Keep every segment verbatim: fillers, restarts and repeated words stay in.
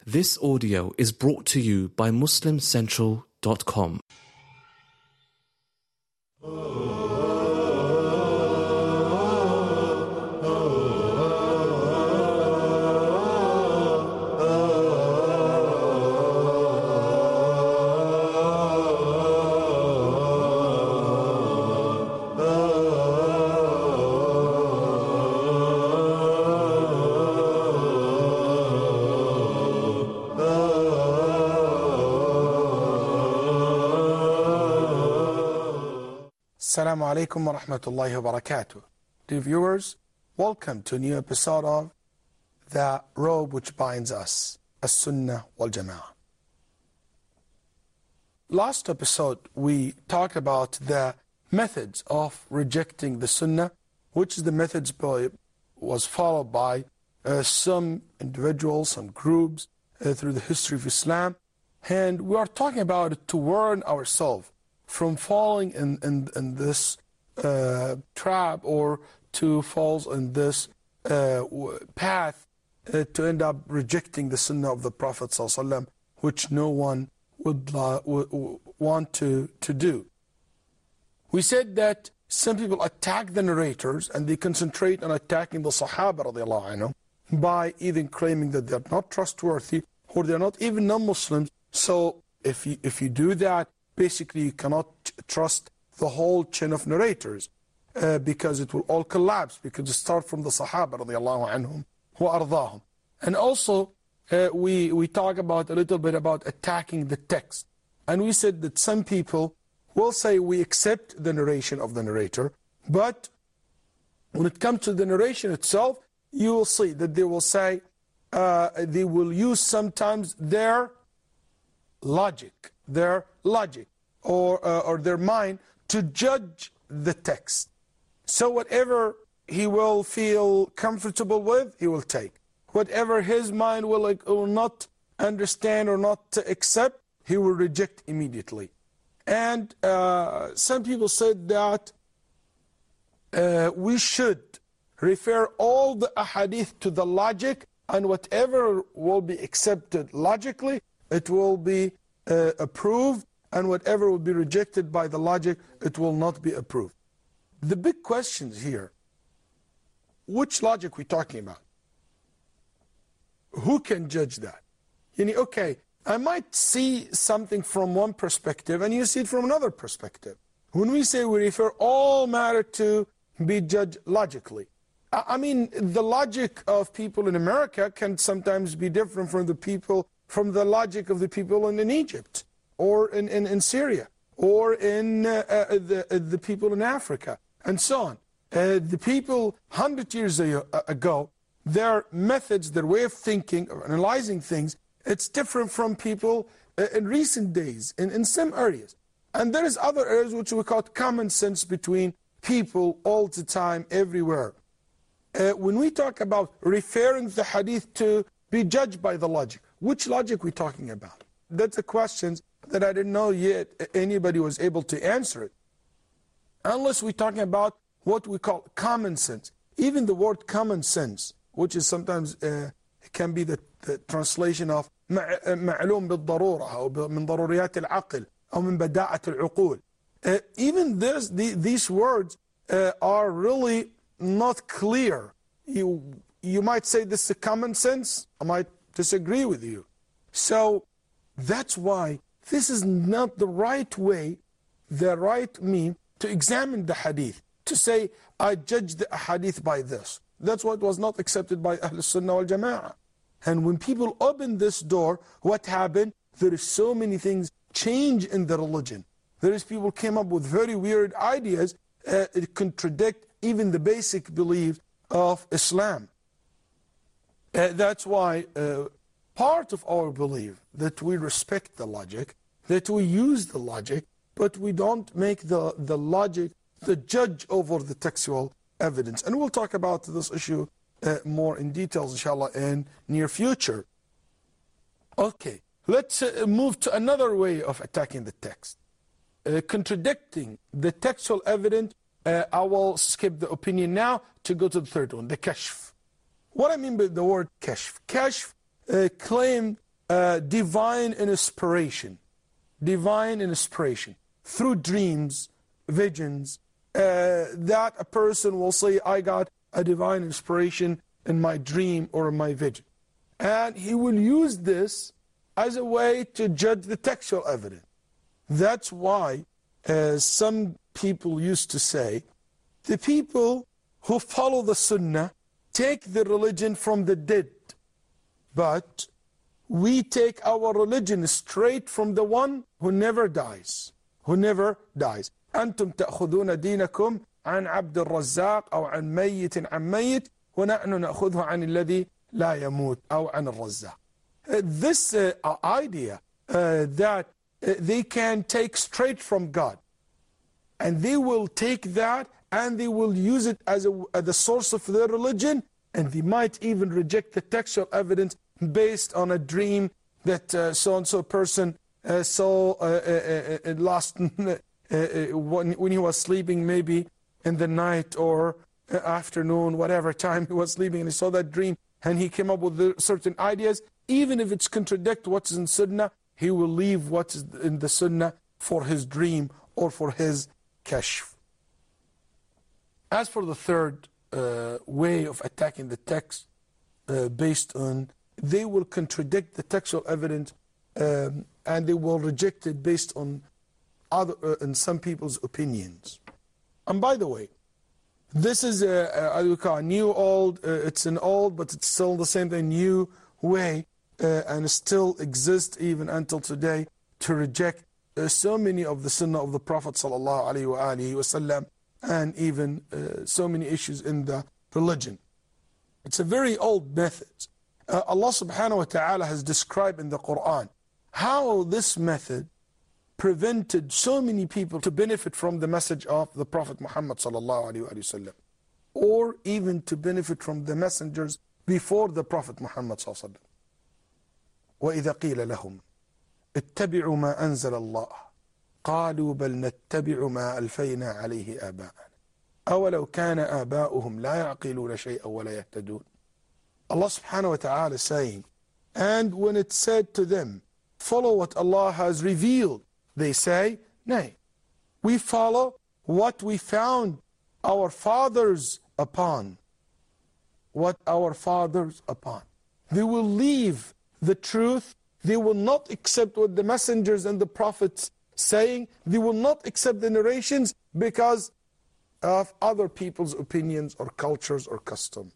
This audio is brought to you by Muslim Central dot com. Assalamu alaikum wa rahmatullahi wa barakatuh. Dear viewers, welcome to a new episode of The Robe Which Binds Us, As-Sunnah wal Jama'ah. Last episode we talked about the methods of rejecting the Sunnah, which is the methods by, was followed by uh, some individuals, some groups uh, through the history of Islam, and we are talking about it to warn ourselves from falling in, in, in this uh, trap or to fall in this uh, path uh, to end up rejecting the Sunnah of the Prophet ﷺ, which no one would, uh, would want to, to do. We said that some people attack the narrators and they concentrate on attacking the Sahaba radiallahu anhum by even claiming that they're not trustworthy or they're not even non-Muslims. So if you, if you do that, basically you cannot trust the whole chain of narrators uh, because it will all collapse, because it starts from the Sahaba radiallahu anhum wa ardahum. And also uh, we, we talk about a little bit about attacking the text. And we said that some people will say we accept the narration of the narrator, but when it comes to the narration itself, you will see that they will say, uh, they will use sometimes their logic, their logic or, uh, or their mind to judge the text. So whatever he will feel comfortable with, he will take. Whatever his mind will, like, will not understand or not accept, he will reject immediately. And uh, some people said that uh, we should refer all the ahadith to the logic, and whatever will be accepted logically, it will be uh, approved, and whatever will be rejected by the logic, it will not be approved. The big questions here, which logic we talking about? Who can judge that? You know, okay, I might see something from one perspective and you see it from another perspective. When we say we refer all matter to be judged logically, I mean, the logic of people in America can sometimes be different from the people, from the logic of the people in, in Egypt, or in, in, in Syria, or in uh, uh, the, uh, the people in Africa, and so on. Uh, the people one hundred years ago, their methods, their way of thinking, of analyzing things, it's different from people uh, in recent days, in, in some areas. And there is other areas which we call common sense between people all the time, everywhere. Uh, when we talk about referring the hadith to be judged by the logic, which logic are we talking about? That's a question that I didn't know yet anybody was able to answer it. Unless we're talking about what we call common sense. Even the word common sense, which is sometimes uh, can be the, the translation of معلوم بالضرورة أو من ضروريات العقل أو من بداعة العقول. Uh, even this, the, these words uh, are really not clear. You, you might say this is common sense. I might disagree with you. So that's why this is not the right way, the right mean to examine the hadith, to say, I judge the hadith by this. That's what was not accepted by Ahl Sunnah wal Jama'ah. And when people open this door, what happened? There is so many things change in the religion. There is people came up with very weird ideas uh, that contradict even the basic belief of Islam. Uh, that's why uh, part of our belief that we respect the logic, that we use the logic, but we don't make the, the logic the judge over the textual evidence. And we'll talk about this issue uh, more in details, inshallah, in near future. Okay, let's uh, move to another way of attacking the text. Uh, contradicting the textual evidence, uh, I will skip the opinion now to go to the third one, the kashf. What I mean by the word kashf? Kashf uh, claimed uh, divine inspiration, divine inspiration through dreams, visions, uh, that a person will say, I got a divine inspiration in my dream or in my vision. And he will use this as a way to judge the textual evidence. That's why uh, some people used to say, the people who follow the Sunnah take the religion from the dead, but we take our religion straight from the one who never dies, who never dies. أنتم تأخذون دينكم عن عبد الرزاق أو عن ميت عن ميت ونحن نأخذه عن الذي لا يموت أو عن الرزاق. Uh, this uh, idea uh, that uh, they can take straight from God, and they will take that and they will use it as, a, as the source of their religion, and they might even reject the textual evidence based on a dream that uh, so-and-so person uh, saw uh, uh, uh, last uh, when, when he was sleeping, maybe in the night or uh, afternoon, whatever time he was sleeping, and he saw that dream, and he came up with the certain ideas. Even if it's contradict what's in Sunnah, he will leave what's in the Sunnah for his dream or for his kashf. As for the third uh, way of attacking the text, uh, based on, they will contradict the textual evidence um, and they will reject it based on other, uh, in some people's opinions. And by the way, this is a, a, we call a new old, uh, it's an old, but it's still the same thing, new way, uh, and still exists even until today, to reject uh, so many of the Sunnah of the Prophet sallallahu alaihi wasallam, and even uh, so many issues in the religion. It's a very old method. Uh, Allah subhanahu wa ta'ala has described in the Quran how this method prevented so many people to benefit from the message of the Prophet Muhammad sallallahu alaihi wasallam, or even to benefit from the messengers before the Prophet Muhammad sallallahu alaihi wasallam. وَإِذَا قِيلَ لَهُمْ اتَّبِعُوا مَا أَنزَلَ اللَّهُ قَالُوا بَلْ نَتَّبِعُ مَا أَلْفَيْنَا عَلَيْهِ آبَاءَنَا أَوَلَوْ كَانَ آبَاؤُهُمْ لَا يَعْقِلُونَ شَيْئًا وَلَا يَهْتَدُونَ. Allah subhanahu wa ta'ala is saying, and when it said to them, follow what Allah has revealed, they say, nay, we follow what we found our fathers upon. What our fathers upon. They will leave the truth. They will not accept what the messengers and the prophets saying. They will not accept the narrations because of other people's opinions or cultures or custom.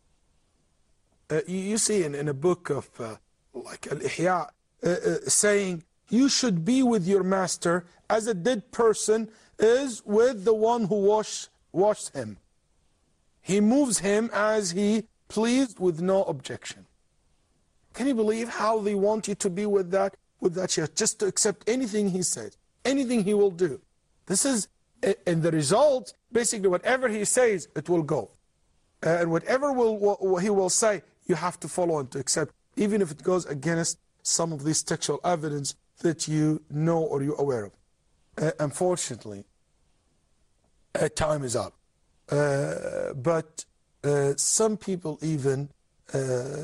Uh, you, you see in, in a book of uh, like Al-Ihya uh, uh, saying, you should be with your master as a dead person is with the one who washed, washed him. He moves him as he pleased with no objection. Can you believe how they want you to be with that, with that sheikh, just to accept anything he says, anything he will do? This is, and the result, basically whatever he says, it will go. Uh, and whatever will, what he will say, you have to follow and to accept, even if it goes against some of this textual evidence that you know or you're aware of. Uh, unfortunately, uh, time is up. Uh, but uh, some people even uh,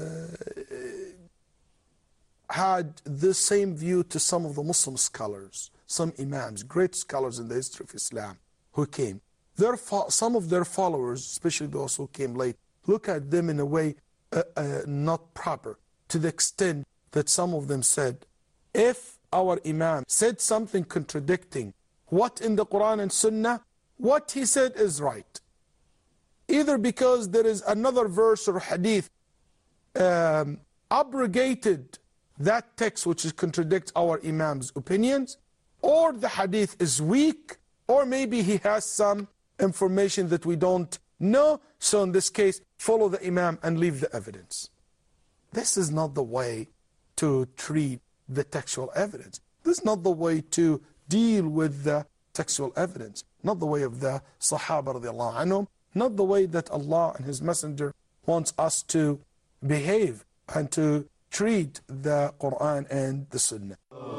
had the same view to some of the Muslim scholars, some imams, great scholars in the history of Islam who came. Their some of their followers, especially those who came late, look at them in a way uh, uh, not proper, to the extent that some of them said, if our imam said something contradicting what in the Quran and Sunnah, what he said is right. Either because there is another verse or hadith um, abrogated that text which is contradicts our imam's opinions, or the hadith is weak, or maybe he has some information that we don't know, so in this case, follow the imam and leave the evidence. This is not the way to treat the textual evidence. This is not the way to deal with the textual evidence. Not the way of the Sahaba radiallahu anhum, not the way that Allah and His Messenger wants us to behave and to treat the Quran and the Sunnah.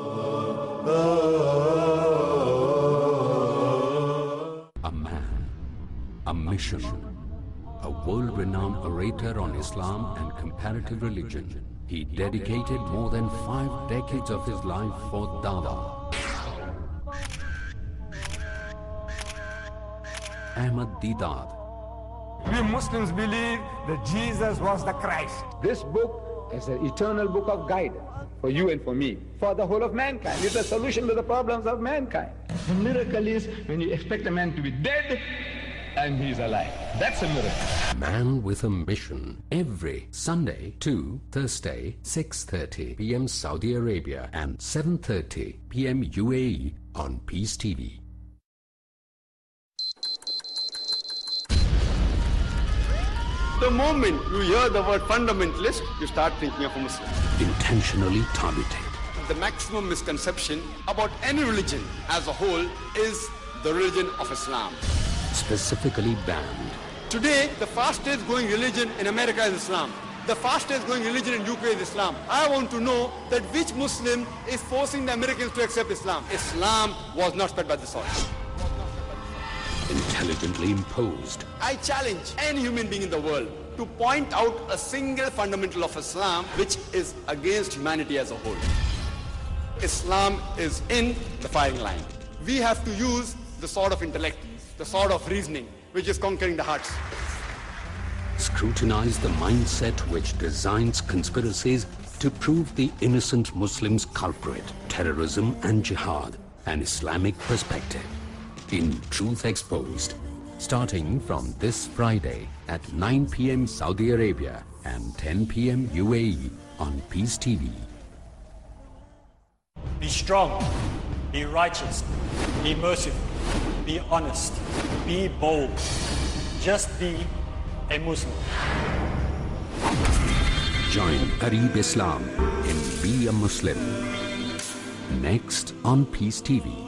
A man, a mission, a world-renowned orator on Islam and comparative religion. He dedicated more than five decades of his life for Dawah. Ahmad Deedat. We Muslims believe that Jesus was the Christ. This book is an eternal book of guidance for you and for me, for the whole of mankind. It's a solution to the problems of mankind. The miracle is when you expect a man to be dead and he's alive. That's a miracle. Man with a Mission. Every Sunday to Thursday, six thirty p m Saudi Arabia and seven thirty p m U A E on Peace T V. The moment you hear the word fundamentalist, you start thinking of a Muslim. Intentionally targeted. The maximum misconception about any religion as a whole is the religion of Islam. Specifically banned. Today, the fastest growing religion in America is Islam. The fastest growing religion in U K is Islam. I want to know that which Muslim is forcing the Americans to accept Islam. Islam was not spread by the sword. Intelligently imposed. I challenge any human being in the world to point out a single fundamental of Islam which is against humanity as a whole. Islam is in the firing line. We have to use the sword of intellect, the sword of reasoning, which is conquering the hearts. Scrutinize the mindset which designs conspiracies to prove the innocent Muslims culprit. Terrorism and jihad, an Islamic perspective. In Truth Exposed, starting from this Friday at nine p m Saudi Arabia and ten p m U A E on Peace T V. Be strong, be righteous, be merciful, be honest, be bold. Just be a Muslim. Join Garib Islam in Be a Muslim. Next on Peace T V.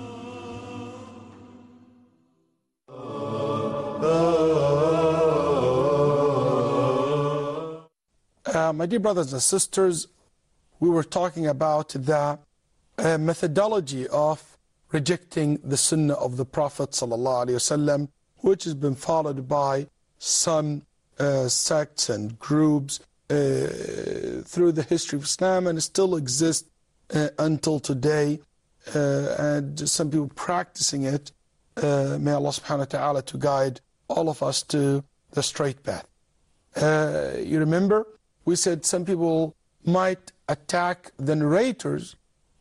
Uh, my dear brothers and sisters, we were talking about the uh, methodology of rejecting the Sunnah of the Prophet ﷺ, which has been followed by some uh, sects and groups uh, through the history of Islam, and still exist uh, until today, uh, and some people practicing it. Uh, may Allah subhanahu wa ta'ala to guide all of us to the straight path. Uh, you remember, we said some people might attack the narrators,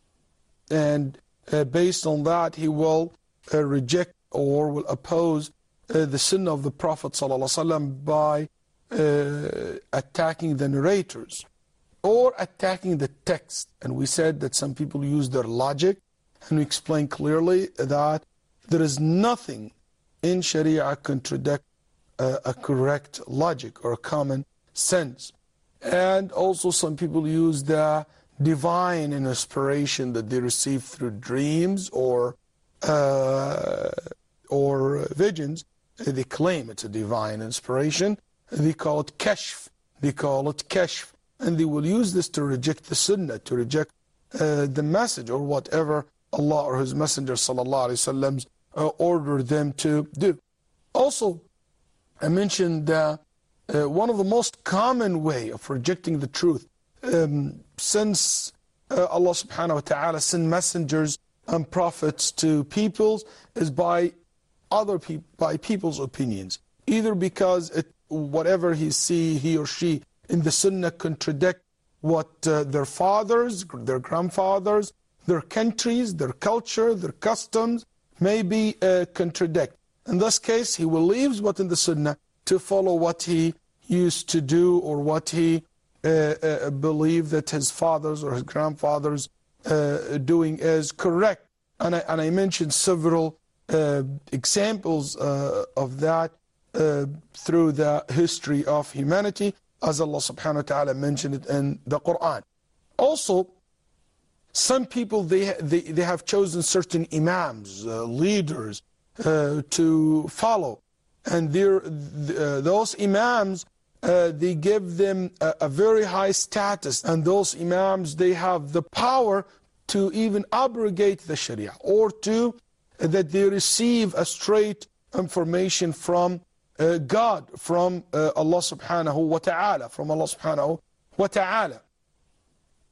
and uh, based on that he will uh, reject or will oppose uh, the Sunnah of the Prophet ﷺ by uh, attacking the narrators or attacking the text. And we said that some people use their logic, and we explained clearly that there is nothing in Sharia contradict uh, a correct logic or a common sense. And also some people use the divine inspiration that they receive through dreams or uh, or visions. They claim it's a divine inspiration. They call it kashf. They call it kashf. And they will use this to reject the sunnah, to reject uh, the message or whatever Allah or His Messenger sallallahu alaihi wasallam uh, ordered them to do. Also, I mentioned that Uh, one of the most common way of rejecting the truth, um, since uh, Allah subhanahu wa ta'ala sent messengers and prophets to peoples, is by other people, by people's opinions. Either because it, whatever he see, he or she in the sunnah contradict what uh, their fathers, their grandfathers, their countries, their culture, their customs maybe uh, contradict. In this case, he will leave what in the sunnah to follow what he used to do or what he uh, uh, believed that his fathers or his grandfathers uh, doing is correct. And I, and I mentioned several uh, examples uh, of that uh, through the history of humanity, as Allah subhanahu wa ta'ala mentioned it in the Quran. Also, some people, they, they, they have chosen certain imams, uh, leaders uh, to follow. And uh, those imams, uh, they give them a, a very high status. And those imams, they have the power to even abrogate the Sharia, or to uh, that they receive a straight information from uh, God, from uh, Allah subhanahu wa ta'ala, from Allah subhanahu wa ta'ala.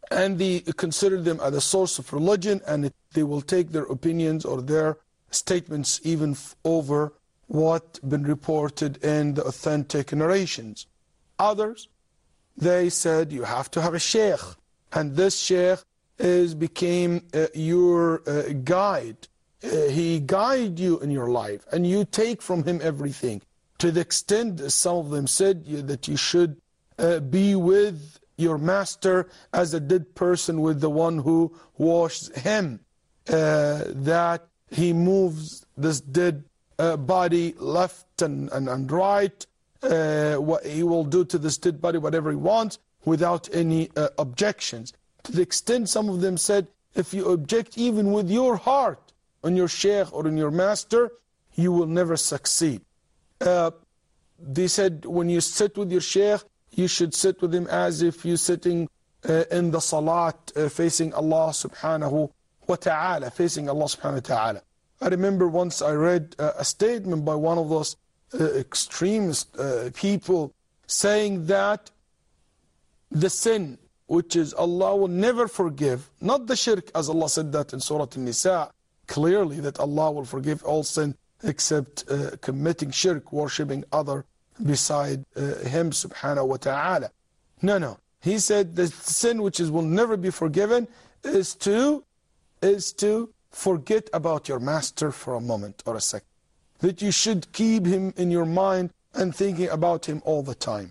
and they consider them as a source of religion, and it, they will take their opinions or their statements even f over what been reported in the authentic narrations. Others, they said you have to have a sheikh, and this sheikh is became uh, your uh, guide. Uh, he guide you in your life, and you take from him everything. To the extent, as some of them said, you, that you should uh, be with your master as a dead person with the one who washes him, uh, that he moves this dead uh, body left and, and, and right, uh, what he will do to this dead body whatever he wants without any uh, objections. To the extent some of them said, if you object even with your heart on your sheikh or on your master, you will never succeed. Uh, they said when you sit with your sheikh, you should sit with him as if you're sitting uh, in the salat uh, facing Allah subhanahu wa ta'ala, facing Allah subhanahu wa ta'ala. I remember once I read uh, a statement by one of those uh, extremist uh, people saying that the sin which is Allah will never forgive, not the shirk, as Allah said that in Surah An-Nisa, clearly that Allah will forgive all sin except uh, committing shirk, worshipping other beside uh, Him subhanahu wa ta'ala. No, no. He said the sin which is will never be forgiven is to, is to forget about your master for a moment or a second. That you should keep him in your mind and thinking about him all the time.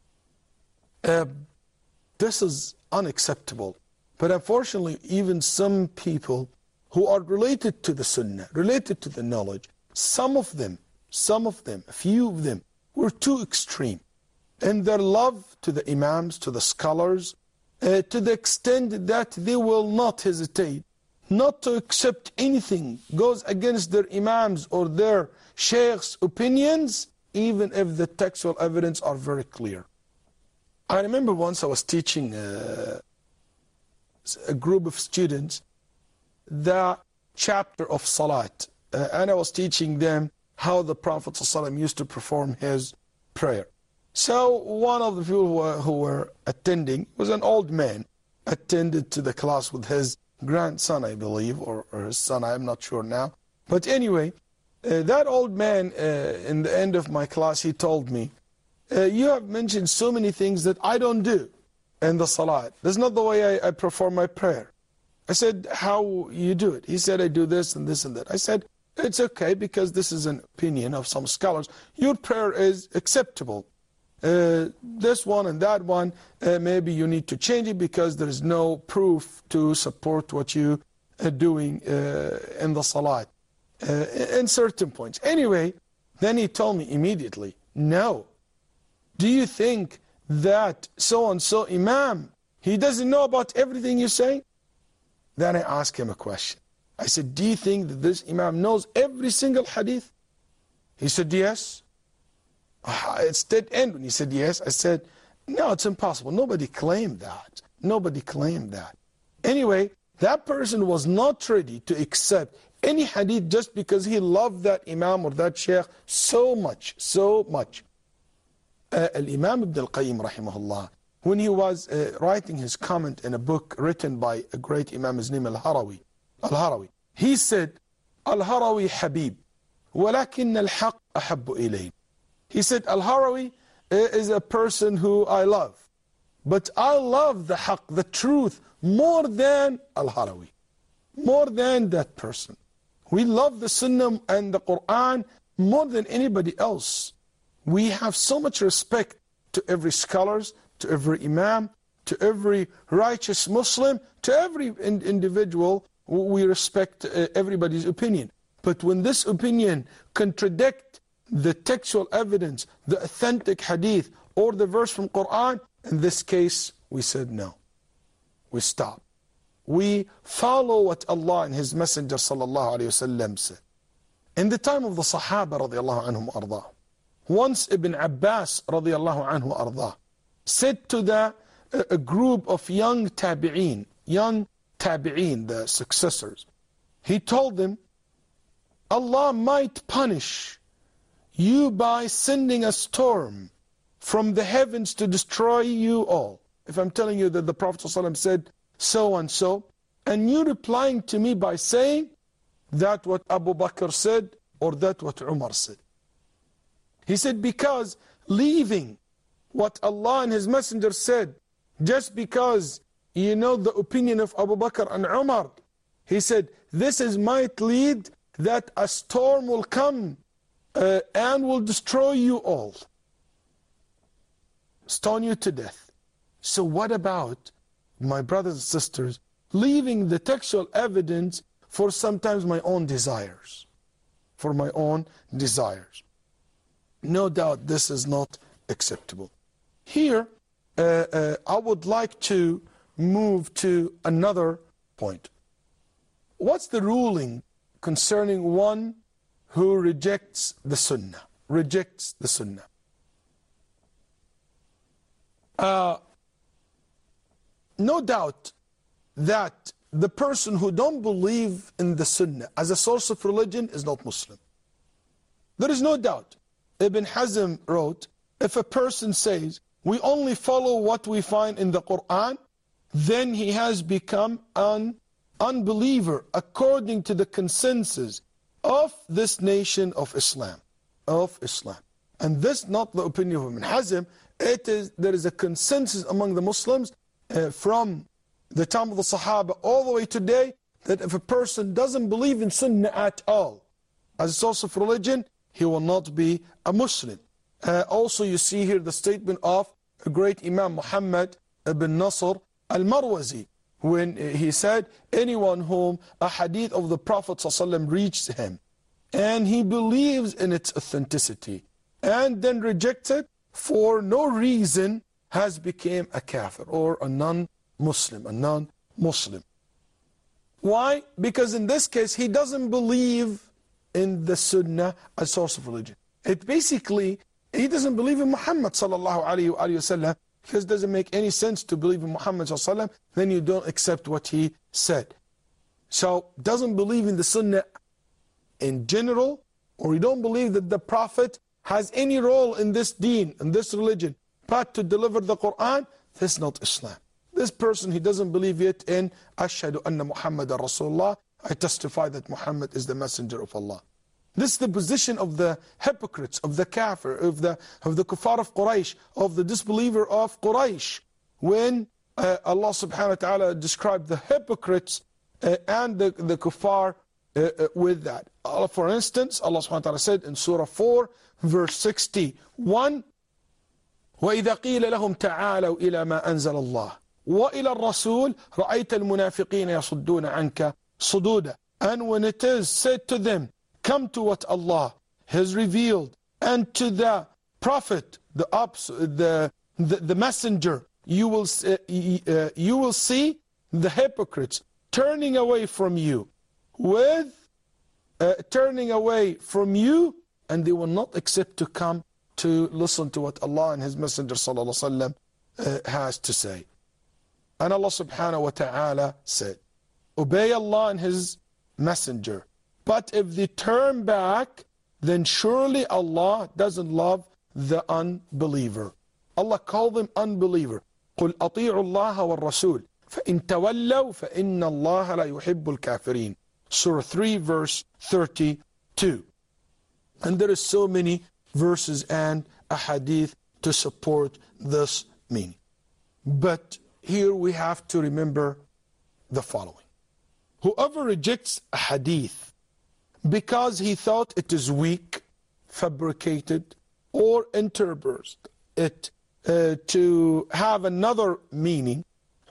Uh, this is unacceptable. But unfortunately, even some people who are related to the Sunnah, related to the knowledge, some of them, some of them, a few of them, were too extreme in their love to the Imams, to the scholars, uh, to the extent that they will not hesitate not to accept anything goes against their Imams or their Sheikh's opinions, even if the textual evidence are very clear. I remember once I was teaching uh, a group of students the chapter of Salat, uh, and I was teaching them how the Prophet ﷺ used to perform his prayer. So one of the people who were, who were attending was an old man, attended to the class with his grandson, I believe, or, or his son, I'm not sure now. But anyway, uh, that old man, uh, in the end of my class, he told me, uh, you have mentioned so many things that I don't do in the Salat. That's not the way I, I perform my prayer. I said, how you do it? He said, I do this and this and that. I said, it's okay because this is an opinion of some scholars. Your prayer is acceptable. Uh, this one and that one, uh, maybe you need to change it because there is no proof to support what you are doing uh, in the Salat uh, in certain points. Anyway, then he told me immediately, no. Do you think that so-and-so Imam, he doesn't know about everything you say? Then I asked him a question. I said, do you think that this Imam knows every single hadith? He said, yes. It's dead end. When he said yes, I said, no, it's impossible. Nobody claimed that. Nobody claimed that. Anyway, that person was not ready to accept any hadith just because he loved that Imam or that Sheikh so much, so much. Uh, Al-Imam Ibn al-Qayyim, rahimahullah, when he was uh, writing his comment in a book written by a great Imam, his name Al-Harawi, Al-Harawi, he said, Al-Harawi Habib, walakin al-haq ahabbu ilayh. He said, Al-Harawi is a person who I love, but I love the haq, the truth, more than Al-Harawi, more than that person. We love the Sunnah and the Quran more than anybody else. We have so much respect to every scholars, to every Imam, to every righteous Muslim, to every in individual. We respect uh, everybody's opinion. But when this opinion contradicts the textual evidence, the authentic hadith, or the verse from Quran, in this case, we said no. We stop. We follow what Allah and His Messenger sallallahu alayhi wasallam said. In the time of the Sahaba radiallahu anhum ardah, once Ibn Abbas radiallahu anhu ardah said to the uh, a group of young tabi'een, young tabi'een, the successors, he told them, Allah might punish you by sending a storm from the heavens to destroy you all. If I'm telling you that the Prophet ﷺ said so and so, and you replying to me by saying that what Abu Bakr said or that what Umar said. He said, because leaving what Allah and His Messenger said just because you know the opinion of Abu Bakr and Umar, he said, this is might lead that a storm will come uh, and will destroy you all, stone you to death. So what about, my brothers and sisters, leaving the textual evidence for sometimes my own desires, for my own desires? No doubt this is not acceptable. Here, uh, uh, I would like to move to another point. What's the ruling concerning one who rejects the Sunnah? Rejects the Sunnah. Uh, no doubt that the person who don't believe in the Sunnah as a source of religion is not Muslim. There is no doubt. Ibn Hazm wrote, if a person says, we only follow what we find in the Quran, then he has become an unbeliever according to the consensus of this nation of Islam. Of Islam. And this is not the opinion of Ibn Hazm. It is, there is a consensus among the Muslims uh, from the time of the Sahaba all the way today, that if a person doesn't believe in Sunnah at all as a source of religion, he will not be a Muslim. Uh, also you see here the statement of a great Imam Muhammad ibn Nasr al-Marwazi, when he said, anyone whom a hadith of the Prophet ﷺ reaches him and he believes in its authenticity and then rejects it for no reason has become a kafir or a non-Muslim, a non-Muslim. Why? Because in this case he doesn't believe in the Sunnah as source of religion. It basically, he doesn't believe in Muhammad sallallahu alayhi wa sallam, because it doesn't make any sense to believe in Muhammad sallallahu alayhi wa sallam, then you don't accept what he said. So, doesn't believe in the Sunnah in general, or you don't believe that the Prophet has any role in this deen, in this religion, but to deliver the Quran, this is not Islam. This person, he doesn't believe yet in Ashhadu anna Muhammadan Rasulullah, I testify that Muhammad is the messenger of Allah. This is the position of the hypocrites, of the kafir, of the, of the kuffar of Quraysh, of the disbeliever of Quraysh. When uh, Allah subhanahu wa ta'ala described the hypocrites uh, and the, the kuffar uh, uh, with that. Uh, for instance, Allah subhanahu wa ta'ala said in Surah four, verse sixty-one, وَإِذَا قِيلَ لَهُمْ تَعَالَوْا إِلَى مَا أَنزَلَ اللَّهِ وَإِلَى الرَّسُولِ رَأَيْتَ الْمُنَافِقِينَ يَصُدُّونَ عَنْكَ صُدُودًا. And when it is said to them, come to what Allah has revealed, and to the Prophet, the the the, the messenger, you will uh, you will see the hypocrites turning away from you, with uh, turning away from you, and they will not accept to come to listen to what Allah and His Messenger sallallahu alaihi wasallam uh, has to say. And Allah subhanahu wa ta'ala said, obey Allah and His Messenger. But if they turn back, then surely Allah doesn't love the unbeliever. Allah called them unbeliever. قُلْ أَطِيعُوا اللَّهَ وَالرَّسُولِ فَإِن تَوَلَّوْا فَإِنَّ اللَّهَ لَا يُحِبُّ الْكَافِرِينَ. Surah three, verse thirty-two. And there is so many verses and a hadith to support this meaning. But here we have to remember the following. Whoever rejects a hadith because he thought it is weak, fabricated, or interprets it uh, to have another meaning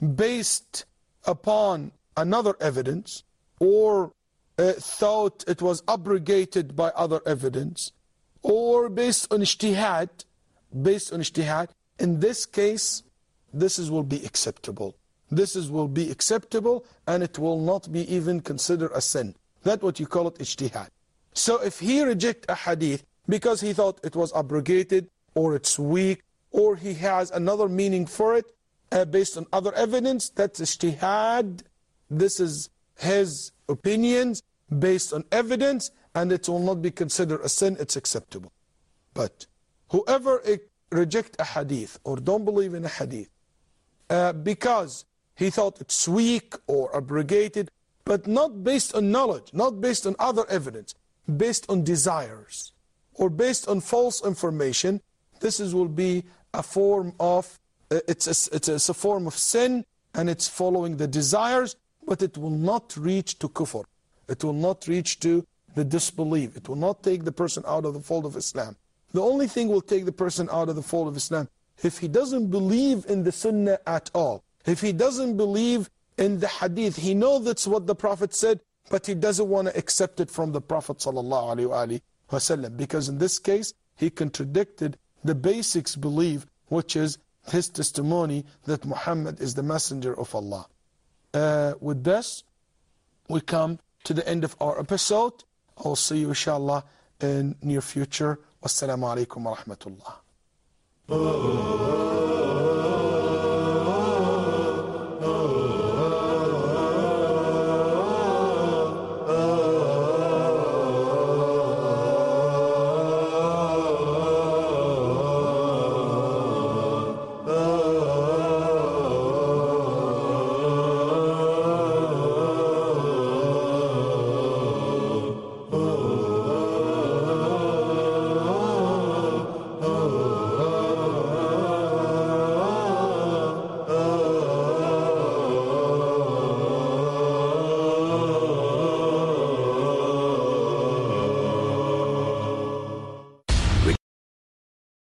based upon another evidence, or uh, thought it was abrogated by other evidence, or based on ijtihad, based on ijtihad, in this case, this is will be acceptable. This is will be acceptable, and it will not be even considered a sin. That's what you call it, ijtihad. So if he reject a hadith because he thought it was abrogated, or it's weak, or he has another meaning for it uh, based on other evidence, that's ijtihad. This is his opinions based on evidence, and it will not be considered a sin, it's acceptable. But whoever reject a hadith or don't believe in a hadith uh, because he thought it's weak or abrogated, but not based on knowledge, not based on other evidence, based on desires or based on false information. This is, will be a form of, uh, it's, a, it's, a, it's a form of sin, and it's following the desires, but it will not reach to kufr. It will not reach to the disbelief. It will not take the person out of the fold of Islam. The only thing will take the person out of the fold of Islam if he doesn't believe in the Sunnah at all. If he doesn't believe in the Hadith, he knows that's what the Prophet said, but he doesn't want to accept it from the Prophet ﷺ, because in this case, he contradicted the basics belief, which is his testimony that Muhammad is the messenger of Allah. Uh, with this, we come to the end of our episode. I'll see you inshallah in near future. Wassalamu alaikum wa rahmatullah.